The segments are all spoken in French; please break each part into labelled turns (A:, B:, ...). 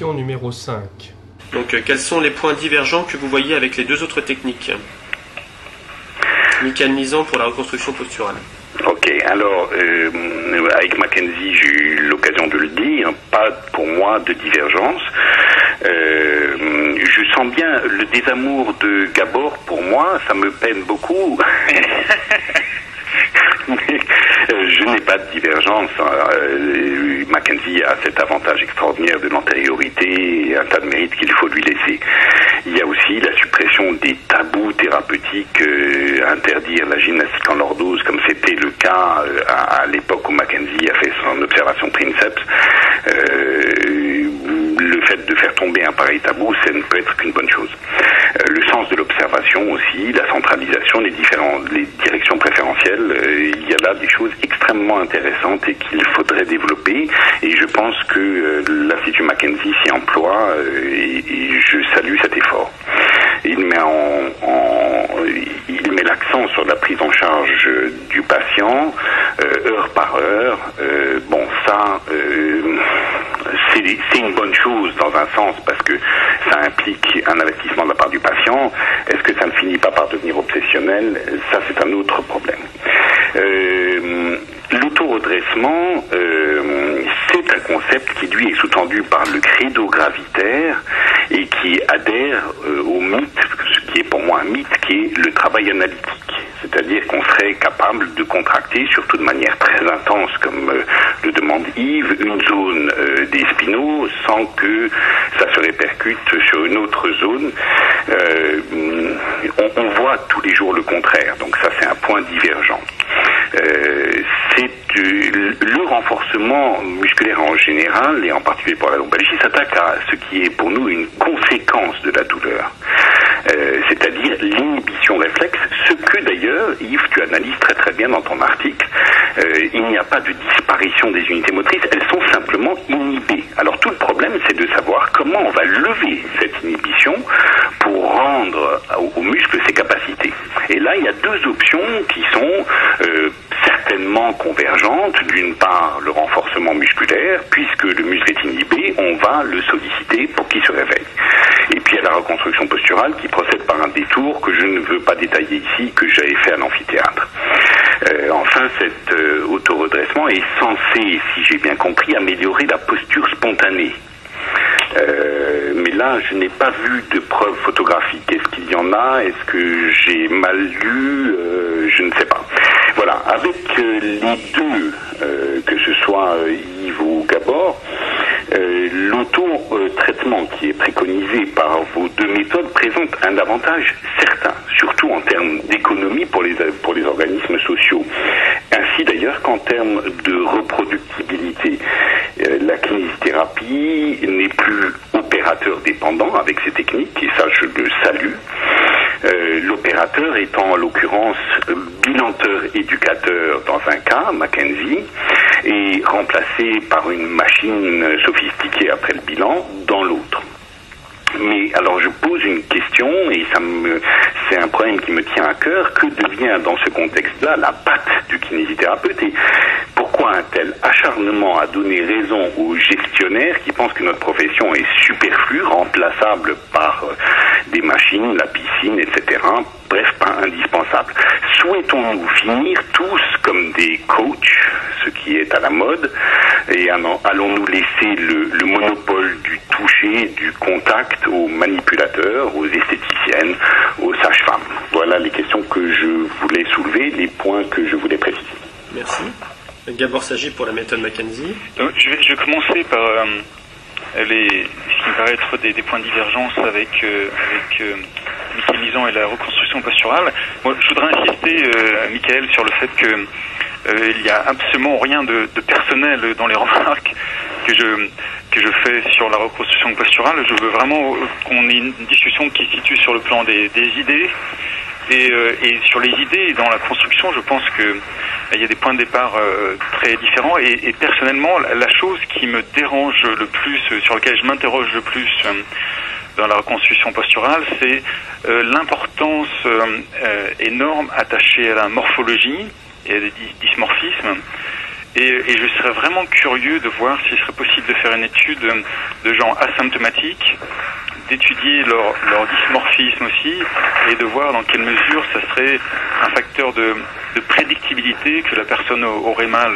A: question numéro 5.
B: Donc, quels sont les points divergents que vous voyez avec les deux autres techniques? Michael Misan pour la reconstruction posturale.
C: Ok, alors avec Mackenzie, j'ai eu l'occasion de le dire, pas pour moi de divergence. Je sens bien le désamour de Gabor, pour moi, ça me peine beaucoup. Mais je n'ai pas de divergence. Mackenzie a cet avantage extraordinaire de l'antériorité et un tas de mérites qu'il faut lui laisser. Il y a aussi la suppression des tabous thérapeutiques, interdire la gymnastique en lordose, comme c'était le cas à l'époque où Mackenzie a fait son observation princeps. Le fait de faire tomber un pareil tabou, ça ne peut être qu'une bonne chose. Le sens de l'observation aussi, la centralisation, les directions préférentielles, il y a là des choses extrêmement intéressantes et qu'il faudrait développer. Et je pense que l'Institut Mackenzie s'y emploie et je salue cet effort. Il met l'accent sur la prise en charge du patient, heure par heure. Bon, ça, c'est une bonne chose dans un sens parce que ça implique un investissement de la part du patient. Est-ce que ça ne finit pas par devenir obsessionnel? Ça, c'est un autre problème. L'autoredressement, c'est un concept qui, lui, est sous-tendu par le credo gravitaire et qui adhère au mythe, ce qui est pour moi un mythe, qui est le travail analytique. C'est-à-dire qu'on serait capable de contracter, surtout de manière très intense, comme le demande Yves, une zone des spinaux sans que ça se répercute sur une autre zone. On voit tous les jours le contraire, donc ça c'est un point divergent. C'est le renforcement musculaire en général, et en particulier pour la lombalgie, s'attaque à ce qui est pour nous une conséquence de la douleur. C'est-à-dire l'inhibition réflexe, ce que d'ailleurs, Yves, tu analyses très très bien dans ton article. Il n'y a pas de disparition des unités motrices, elles sont simplement inhibées. Alors tout le problème, c'est de savoir comment on va lever cette inhibition pour rendre aux muscles ses capacités. Et là, il y a deux options qui sont certainement convergentes. D'une part, le renforcement musculaire, puisque le muscle est inhibé, on va le solliciter pour qu'il se réveille. Et puis il y a la reconstruction posturale qui procède par un détour que je ne veux pas détailler ici, que j'avais fait à l'amphithéâtre. Enfin, cet autoredressement est censé, si j'ai bien compris, améliorer la posture spontanée. Mais là, je n'ai pas vu de preuves photographiques. Est-ce qu'il y en a? Est-ce que j'ai mal lu? Je ne sais pas. Voilà, avec les deux, que ce soit Yves ou Gabor, l'auto-traitement qui est préconisé par vos deux méthodes présente un avantage certain, surtout en termes d'économie pour les organismes sociaux, ainsi d'ailleurs qu'en termes de reproductibilité. La kinésithérapie n'est plus opérateur dépendant avec ces techniques, et ça je le salue. L'opérateur étant en l'occurrence bilanteur-éducateur dans un cas, Mackenzie, et remplacé par une machine sophistiquée après le bilan dans l'autre. Mais alors je pose une question, et c'est un problème qui me tient à cœur. Que devient dans ce contexte-là la patte du kinésithérapeute, et pourquoi un tel acharnement à donner raison aux gestionnaires qui pensent que notre profession est superflue, remplaçable par des machines, la piscine, etc. Bref, pas indispensable. Souhaitons-nous finir tous comme des coachs, ce qui est à la mode, et allons-nous laisser le monopole du toucher, du contact aux manipulateurs, aux esthéticiennes, aux sages-femmes? Voilà les questions que je voulais soulever, les points que je voulais préciser.
B: Merci. Gabor Sagi pour la méthode Mackenzie.
D: Je vais commencer par ce qui me paraît être des points de divergence avec Michael Misan et la reconstruction posturale. Moi, je voudrais insister, Michael, sur le fait que il n'y a absolument rien de personnel dans les remarques que je fais sur la reconstruction posturale. Je veux vraiment qu'on ait une discussion qui se situe sur le plan des idées. Et sur les idées dans la construction, je pense que il y a des points de départ très différents, et personnellement, la chose qui me dérange le plus, sur laquelle je m'interroge le plus dans la reconstruction posturale, c'est l'importance énorme attachée à la morphologie et à des dysmorphismes, Et je serais vraiment curieux de voir s'il serait possible de faire une étude de gens asymptomatiques, d'étudier leur dysmorphisme aussi, et de voir dans quelle mesure ça serait un facteur de prédictibilité que la personne aurait mal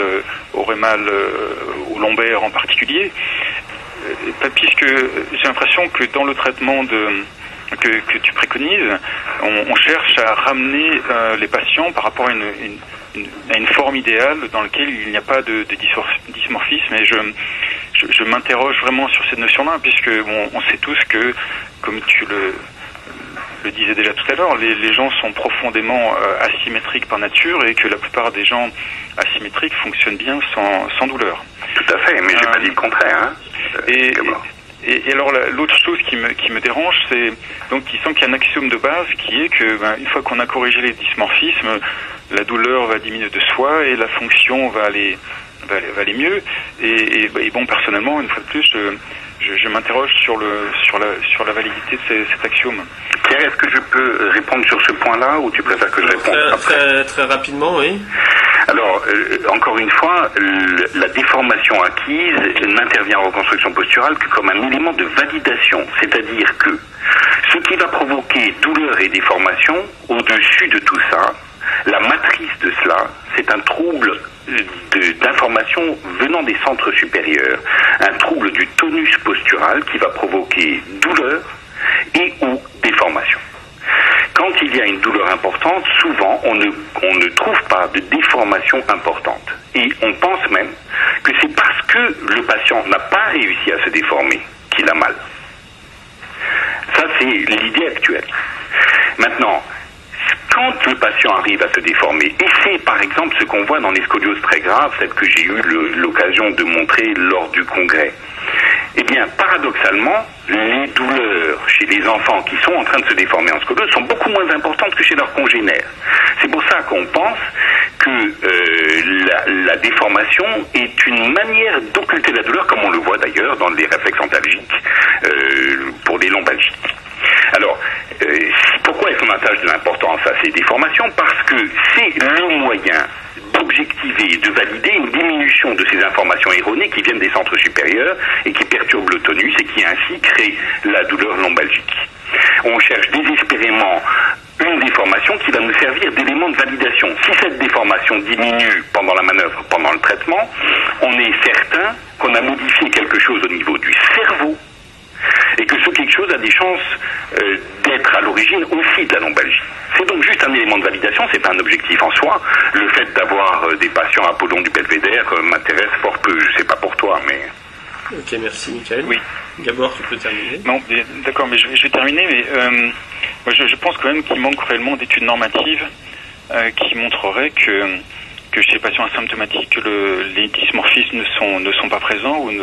D: au lombaire en particulier. Puisque j'ai l'impression que dans le traitement que tu préconises, on cherche à ramener les patients par rapport à une forme idéale dans laquelle il n'y a pas de dysmorphisme. Et je m'interroge vraiment sur cette notion-là, puisque on sait tous que, comme tu le disais déjà tout à l'heure, les gens sont profondément asymétriques par nature, et que la plupart des gens asymétriques fonctionnent bien sans douleur.
C: Tout à fait, mais j'ai pas dit le contraire. Hein.
D: Et alors l'autre chose qui me dérange, c'est donc il semble qu'il y a un axiome de base qui est que une fois qu'on a corrigé les dysmorphismes, la douleur va diminuer de soi et la fonction va aller mieux. Et bon, personnellement, une fois de plus, je m'interroge sur la validité de cet axiome.
C: Pierre, est-ce que je peux répondre sur ce point-là, ou tu préfères que je réponde après ?
B: Très rapidement, oui.
C: Alors, encore une fois, la déformation acquise n'intervient en reconstruction posturale que comme un élément de validation. C'est-à-dire que ce qui va provoquer douleur et déformation, au-dessus de tout ça, la matrice de cela, c'est un trouble d'information venant des centres supérieurs, un trouble du tonus postural qui va provoquer douleur et ou déformation. Quand il y a une douleur importante, souvent on ne trouve pas de déformation importante. Et on pense même que c'est parce que le patient n'a pas réussi à se déformer qu'il a mal. Ça, c'est l'idée actuelle. Maintenant, quand le patient arrive à se déformer, et c'est par exemple ce qu'on voit dans les scolioses très graves, celles que j'ai eu l'occasion de montrer lors du congrès, eh bien, paradoxalement, les douleurs chez les enfants qui sont en train de se déformer en scoliose sont beaucoup moins importantes que chez leurs congénères. C'est pour ça qu'on pense que la déformation est une manière d'occulter la douleur, comme on le voit d'ailleurs dans les réflexes antalgiques pour les lombalgiques. Alors, pourquoi est-ce qu'on attache de l'importance à ces déformations ? Parce que c'est le moyen d'objectiver et de valider une diminution de ces informations erronées qui viennent des centres supérieurs et qui perturbent le tonus et qui ainsi créent la douleur lombalgique. On cherche désespérément une déformation qui va nous servir d'élément de validation. Si cette déformation diminue pendant la manœuvre, pendant le traitement, on est certain qu'on a modifié quelque chose au niveau du cerveau, et que ce quelque chose a des chances d'être à l'origine aussi de la lombalgie. C'est donc juste un élément de validation, c'est pas un objectif en soi. Le fait d'avoir des patients Apollon du belvédère m'intéresse fort peu. Je sais pas pour toi, mais...
B: Ok, merci Michael.
D: Oui.
B: Gabor, tu peux terminer.
D: Non, d'accord, mais je vais terminer, mais moi je pense quand même qu'il manque réellement d'études normatives qui montreraient que chez les patients asymptomatiques, les dysmorphismes ne sont pas présents, ou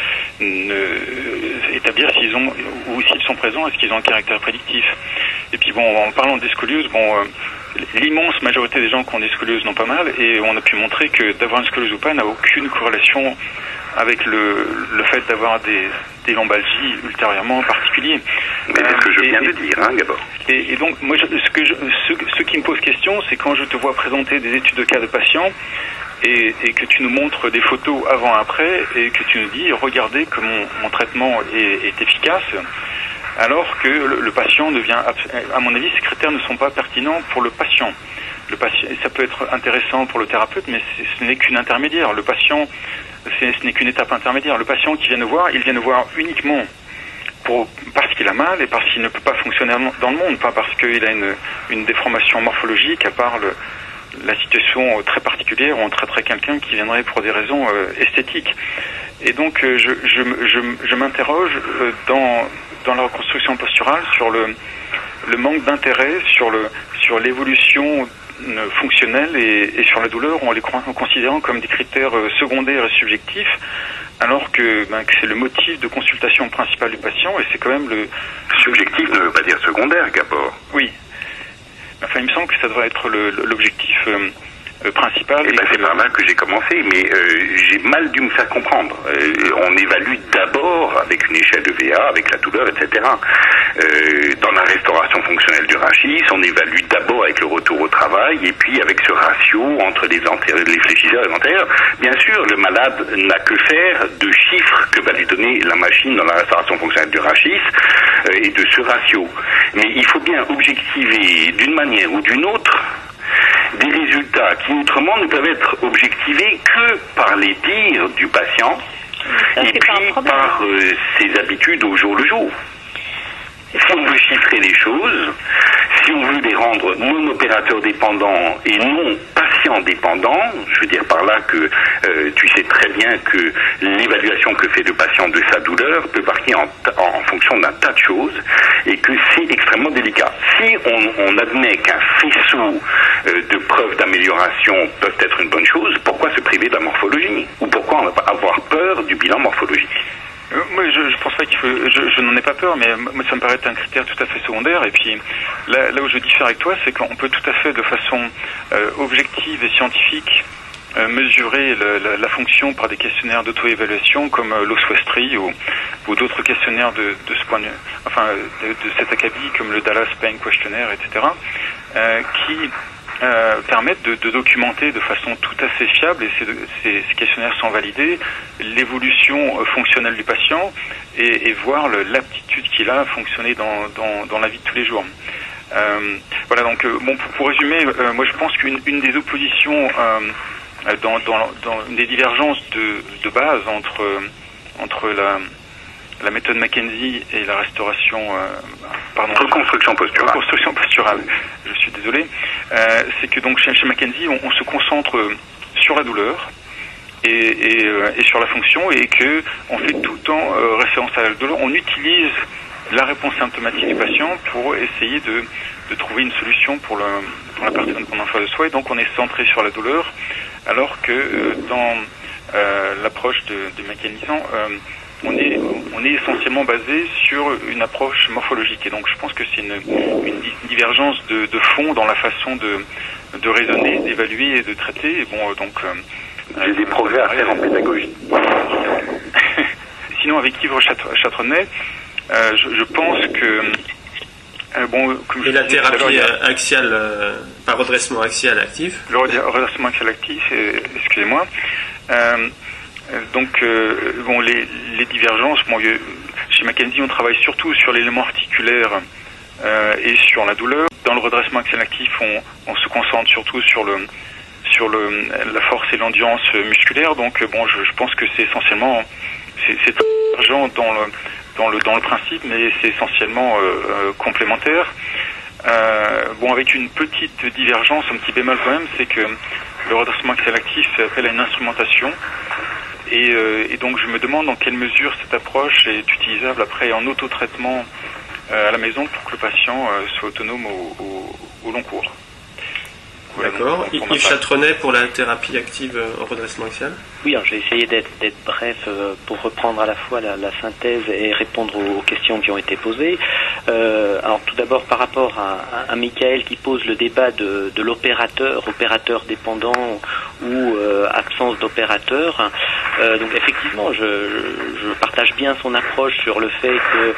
D: établir s'ils sont présents, est-ce qu'ils ont un caractère prédictif. Et puis bon, en parlant des scolioses, l'immense majorité des gens qui ont des scolioses n'ont pas mal, et on a pu montrer que d'avoir une scoliose ou pas n'a aucune corrélation avec le fait d'avoir des lombalgies ultérieurement en particulier.
C: Mais c'est ce que je viens de dire, Gabor.
D: Et donc, moi, ce qui me pose question, c'est quand je te vois présenter des études de cas de patients et que tu nous montres des photos avant-après et que tu nous dis, regardez que mon traitement est efficace, alors que le patient devient, à mon avis, ces critères ne sont pas pertinents pour le patient. Ça peut être intéressant pour le thérapeute, mais ce n'est qu'une intermédiaire. Le patient, ce n'est qu'une étape intermédiaire. Le patient qui vient nous voir, il vient nous voir uniquement parce qu'il a mal et parce qu'il ne peut pas fonctionner dans le monde, pas parce qu'il a une déformation morphologique, à part la situation très particulière où on traiterait quelqu'un qui viendrait pour des raisons esthétiques. Et donc je m'interroge dans la reconstruction posturale sur le manque d'intérêt, sur l'évolution fonctionnelle et sur la douleur, en les considérant comme des critères secondaires et subjectifs, alors que c'est le motif de consultation principal du patient, et c'est quand même le...
C: Subjectif ne veut pas dire secondaire, Gabor.
D: Oui. Enfin, il me semble que ça devrait être l'objectif principal.
C: C'est par là que j'ai commencé, mais j'ai mal dû me faire comprendre. On évalue d'abord avec une échelle de VA, avec la douleur, etc. Dans la restauration fonctionnelle du rachis, on évalue d'abord avec le retour au travail, et puis avec ce ratio entre les fléchisseurs et les antérieurs. Bien sûr, le malade n'a que faire de chiffres que va lui donner la machine dans la restauration fonctionnelle du rachis et de ce ratio. Mais il faut bien objectiver d'une manière ou d'une autre des résultats qui autrement ne peuvent être objectivés que par les dires du patient et puis par ses habitudes au jour le jour. Si on veut chiffrer les choses, si on veut les rendre non-opérateurs dépendants et non patients dépendants, je veux dire par là que tu sais très bien que l'évaluation que fait le patient de sa douleur peut varier en fonction d'un tas de choses et que c'est extrêmement délicat. Si on admet qu'un faisceau de preuves d'amélioration peuvent être une bonne chose, pourquoi se priver de la morphologie? Ou pourquoi avoir peur du bilan morphologique?
D: Moi, je pense pas qu'il faut. Je n'en ai pas peur, mais moi, ça me paraît être un critère tout à fait secondaire. Et puis, là où je diffère avec toi, c'est qu'on peut tout à fait, de façon objective et scientifique, mesurer la fonction par des questionnaires d'auto-évaluation comme l'Oswestry ou d'autres questionnaires de ce point de vue, enfin, de cet acabit comme le Dallas Pain Questionnaire, etc., qui permettent de documenter de façon tout à fait fiable, et ces questionnaires sont validés, l'évolution fonctionnelle du patient et voir l'aptitude qu'il a à fonctionner dans la vie de tous les jours. Voilà, donc bon, pour résumer, moi je pense qu'une des oppositions dans des divergences de base entre la méthode Mackenzie et la
C: reconstruction
D: posturale. Je suis désolé. C'est que donc chez Mackenzie, on se concentre sur la douleur et sur la fonction, et que on fait tout le temps référence à la douleur. On utilise la réponse symptomatique du patient pour essayer de trouver une solution pour la personne qu'on a en face de soi, et donc on est centré sur la douleur, alors que dans l'approche de mécanisant, on est essentiellement basé sur une approche morphologique, et donc je pense que c'est une divergence de fond dans la façon de raisonner, d'évaluer et de traiter. Et bon, donc
C: j'ai des progrès à faire en pédagogie.
D: Sinon, avec Yves Chatronnet, je pense que comme
B: et la thérapie axiale par redressement axial actif.
D: Le redressement axial actif, excusez-moi. Donc, les divergences, chez Mackenzie, on travaille surtout sur l'élément articulaire et sur la douleur. Dans le redressement axial actif, on se concentre surtout sur la force et l'endurance musculaire. Donc, je pense que c'est essentiellement, c'est très divergent dans le principe, mais c'est essentiellement complémentaire. Avec une petite divergence, un petit bémol quand même, c'est que le redressement axial actif fait appel à une instrumentation. Et donc je me demande dans quelle mesure cette approche est utilisable après en autotraitement à la maison pour que le patient soit autonome au long cours.
B: Voilà. D'accord. Yves Chatronnet pour la thérapie active en redressement axial.
A: Oui, alors je vais essayer d'être bref pour reprendre à la fois la synthèse et répondre aux questions qui ont été posées. Alors tout d'abord par rapport à Michael qui pose le débat de l'opérateur, opérateur dépendant ou absence d'opérateur. Donc effectivement, je partage bien son approche sur le fait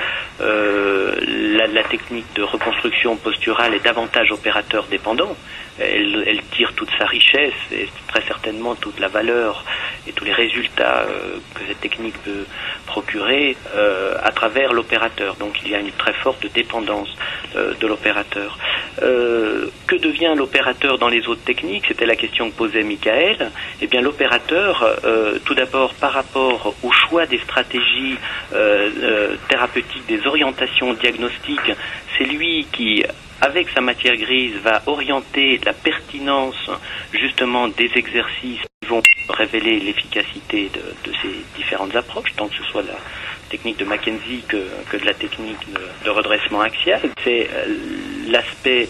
A: que la technique de reconstruction posturale est davantage opérateur dépendant. Elle tire toute sa richesse et très certainement toute la valeur et tous les résultats que cette technique peut procurer à travers l'opérateur. Donc il y a une très forte dépendance de l'opérateur. Que devient l'opérateur dans les autres techniques? C'était la question que posait Michael. Eh bien l'opérateur, tout d'abord par rapport au choix des stratégies thérapeutiques, des orientations diagnostiques, c'est lui qui, avec sa matière grise, va orienter la pertinence justement des exercices qui vont révéler l'efficacité de ces différentes approches, tant que ce soit la technique de Mackenzie que de la technique de redressement axial. C'est l'aspect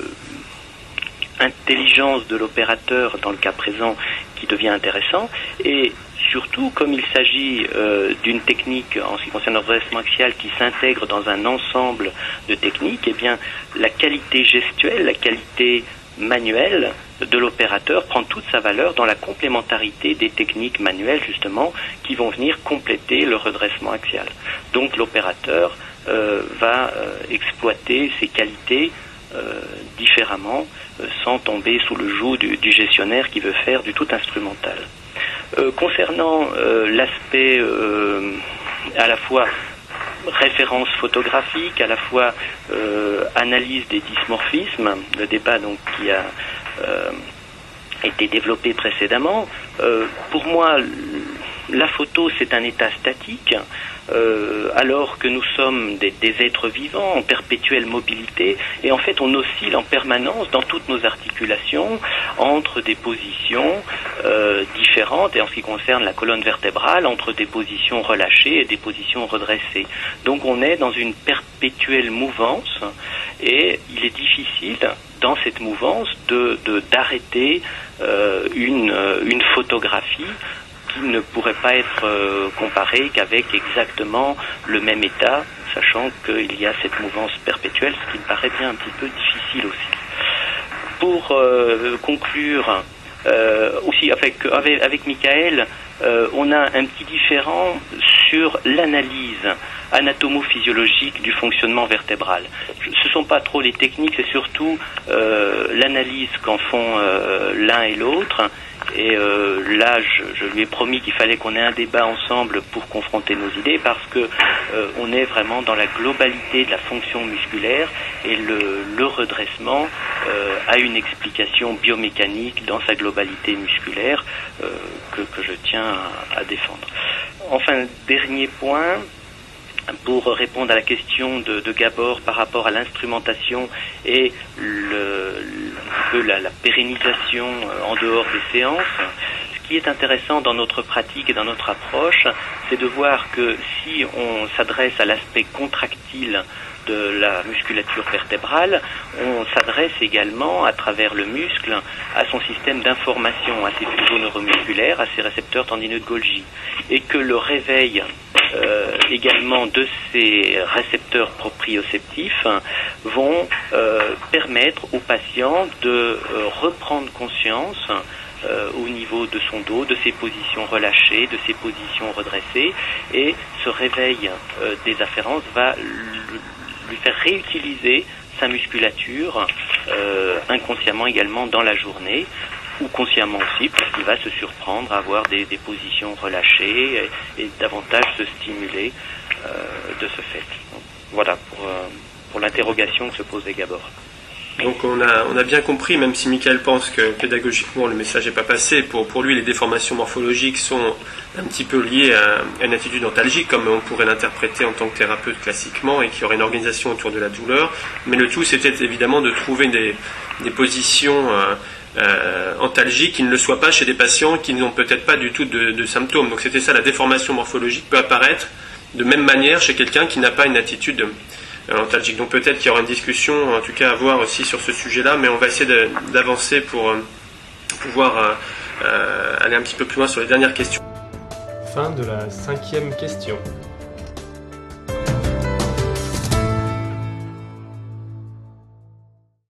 A: intelligence de l'opérateur dans le cas présent qui devient intéressant, et surtout comme il s'agit d'une technique en ce qui concerne le redressement axial qui s'intègre dans un ensemble de techniques, eh bien la qualité gestuelle, la qualité manuelle de l'opérateur prend toute sa valeur dans la complémentarité des techniques manuelles justement qui vont venir compléter le redressement axial. Donc l'opérateur va exploiter ses qualités différemment sans tomber sous le joug du gestionnaire qui veut faire du tout instrumental. Concernant l'aspect à la fois référence photographique, à la fois analyse des dysmorphismes, le débat donc qui a été développé précédemment, pour moi la photo c'est un état statique, alors que nous sommes des êtres vivants en perpétuelle mobilité, et en fait on oscille en permanence dans toutes nos articulations entre des positions différentes, et en ce qui concerne la colonne vertébrale, entre des positions relâchées et des positions redressées. Donc on est dans une perpétuelle mouvance, et il est difficile dans cette mouvance d'arrêter une photographie qui ne pourrait pas être comparée qu'avec exactement le même état, sachant qu'il y a cette mouvance perpétuelle, ce qui me paraît bien un petit peu difficile aussi. Pour conclure, aussi avec Michael, on a un petit différent sur l'analyse anatomo-physiologique du fonctionnement vertébral. Ce ne sont pas trop les techniques, c'est surtout l'analyse qu'en font l'un et l'autre. Et là, je lui ai promis qu'il fallait qu'on ait un débat ensemble pour confronter nos idées, parce que on est vraiment dans la globalité de la fonction musculaire, et le redressement a une explication biomécanique dans sa globalité musculaire que je tiens à défendre. Enfin, dernier point, pour répondre à la question de Gabor par rapport à l'instrumentation et la pérennisation en dehors des séances. Ce qui est intéressant dans notre pratique et dans notre approche, c'est de voir que si on s'adresse à l'aspect contractile de la musculature vertébrale, on s'adresse également à travers le muscle à son système d'information, à ses fuseaux neuromusculaires, à ses récepteurs tendineux de Golgi, et que le réveil également de ces récepteurs proprioceptifs vont permettre au patient de reprendre conscience au niveau de son dos, de ses positions relâchées, de ses positions redressées, et ce réveil des afférences va lui faire réutiliser sa musculature inconsciemment également dans la journée, ou consciemment aussi, puisqu'il va se surprendre à avoir des positions relâchées et davantage se stimuler de ce fait. Donc, voilà pour l'interrogation que se posait Gabor.
B: Donc on a bien compris, même si Michael pense que pédagogiquement le message n'est pas passé, pour lui les déformations morphologiques sont un petit peu liées à une attitude antalgique, comme on pourrait l'interpréter en tant que thérapeute classiquement, et qu'il y aurait une organisation autour de la douleur. Mais le tout, c'était évidemment de trouver des positions antalgiques qui ne le soient pas chez des patients qui n'ont peut-être pas du tout de symptômes. Donc c'était ça, la déformation morphologique peut apparaître de même manière chez quelqu'un qui n'a pas une attitude antalgique. Donc peut-être qu'il y aura une discussion, en tout cas à voir aussi sur ce sujet-là, mais on va essayer d'avancer pour pouvoir aller un petit peu plus loin sur les dernières questions.
E: Fin de la 5e question.